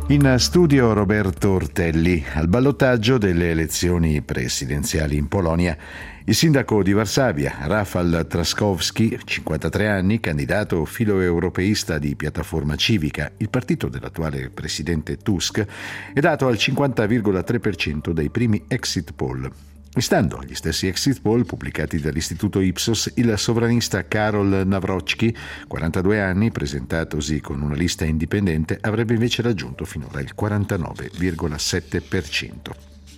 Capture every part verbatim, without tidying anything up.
In studio Roberto Ortelli. Al ballottaggio delle elezioni presidenziali in Polonia, il sindaco di Varsavia, Rafał Trzaskowski, cinquantatré anni, candidato filoeuropeista di Piattaforma Civica, il partito dell'attuale presidente Tusk, è dato al cinquanta virgola tre per cento dei primi exit poll. Stando agli stessi exit poll pubblicati dall'istituto Ipsos, il sovranista Karol Nawrocki, quarantadue anni, presentatosi con una lista indipendente, avrebbe invece raggiunto finora il quarantanove virgola sette per cento.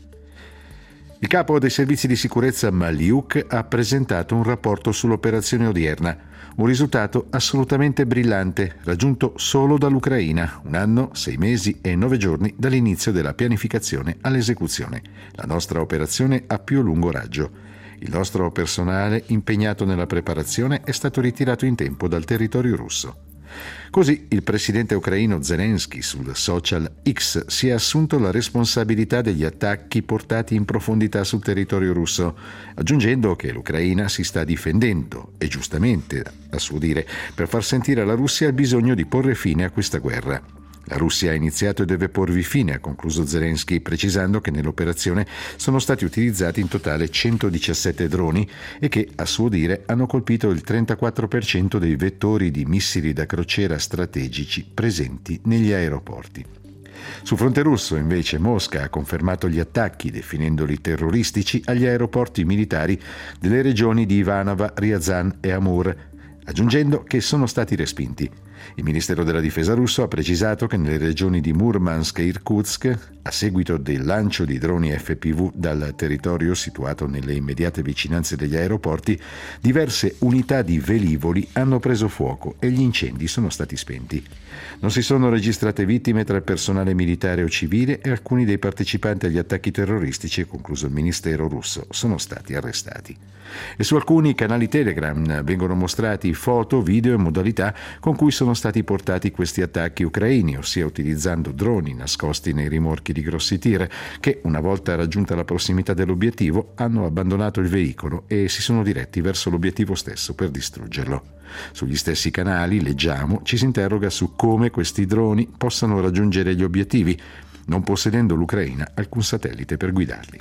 Il capo dei servizi di sicurezza Maliuk ha presentato un rapporto sull'operazione odierna, un risultato assolutamente brillante, raggiunto solo dall'Ucraina, un anno, sei mesi e nove giorni dall'inizio della pianificazione all'esecuzione. La nostra operazione ha più lungo raggio. Il nostro personale impegnato nella preparazione è stato ritirato in tempo dal territorio russo. Così il presidente ucraino Zelensky sul social X si è assunto la responsabilità degli attacchi portati in profondità sul territorio russo, aggiungendo che l'Ucraina si sta difendendo, e giustamente, a suo dire, per far sentire alla Russia il bisogno di porre fine a questa guerra. La Russia ha iniziato e deve porvi fine, ha concluso Zelensky, precisando che nell'operazione sono stati utilizzati in totale centodiciassette droni e che, a suo dire, hanno colpito il trentaquattro per cento dei vettori di missili da crociera strategici presenti negli aeroporti. Sul fronte russo, invece, Mosca ha confermato gli attacchi, definendoli terroristici, agli aeroporti militari delle regioni di Ivanova, Ryazan e Amur, aggiungendo che sono stati respinti. Il Ministero della Difesa russo ha precisato che nelle regioni di Murmansk e Irkutsk, a seguito del lancio di droni F P V dal territorio situato nelle immediate vicinanze degli aeroporti, diverse unità di velivoli hanno preso fuoco e gli incendi sono stati spenti. Non si sono registrate vittime tra il personale militare o civile e alcuni dei partecipanti agli attacchi terroristici, concluso il Ministero russo, sono stati arrestati. E su alcuni canali Telegram vengono mostrati foto, video e modalità con cui sono stati portati questi attacchi ucraini, ossia utilizzando droni nascosti nei rimorchi di grossi tir che, una volta raggiunta la prossimità dell'obiettivo, hanno abbandonato il veicolo e si sono diretti verso l'obiettivo stesso per distruggerlo. Sugli stessi canali, leggiamo, ci si interroga su come questi droni possano raggiungere gli obiettivi, non possedendo l'Ucraina alcun satellite per guidarli.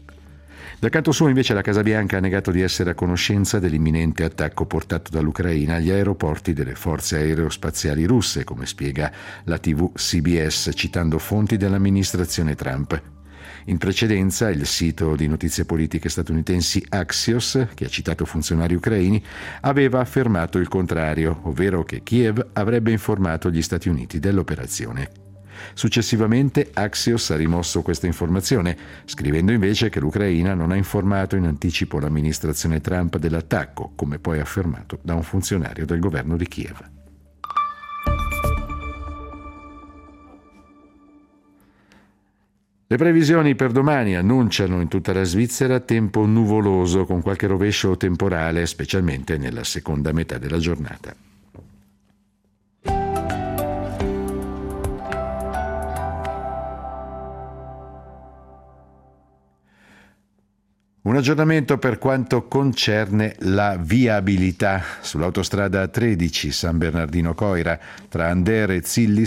Dal canto suo, invece, la Casa Bianca ha negato di essere a conoscenza dell'imminente attacco portato dall'Ucraina agli aeroporti delle forze aerospaziali russe, come spiega la tivù C B S, citando fonti dell'amministrazione Trump. In precedenza, il sito di notizie politiche statunitensi Axios, che ha citato funzionari ucraini, aveva affermato il contrario, ovvero che Kiev avrebbe informato gli Stati Uniti dell'operazione. Successivamente Axios ha rimosso questa informazione, scrivendo invece che l'Ucraina non ha informato in anticipo l'amministrazione Trump dell'attacco, come poi affermato da un funzionario del governo di Kiev. Le previsioni per domani annunciano in tutta la Svizzera tempo nuvoloso con qualche rovescio temporale, specialmente nella seconda metà della giornata. Un aggiornamento per quanto concerne la viabilità sull'autostrada tredici San Bernardino Coira tra Andere e Zilli.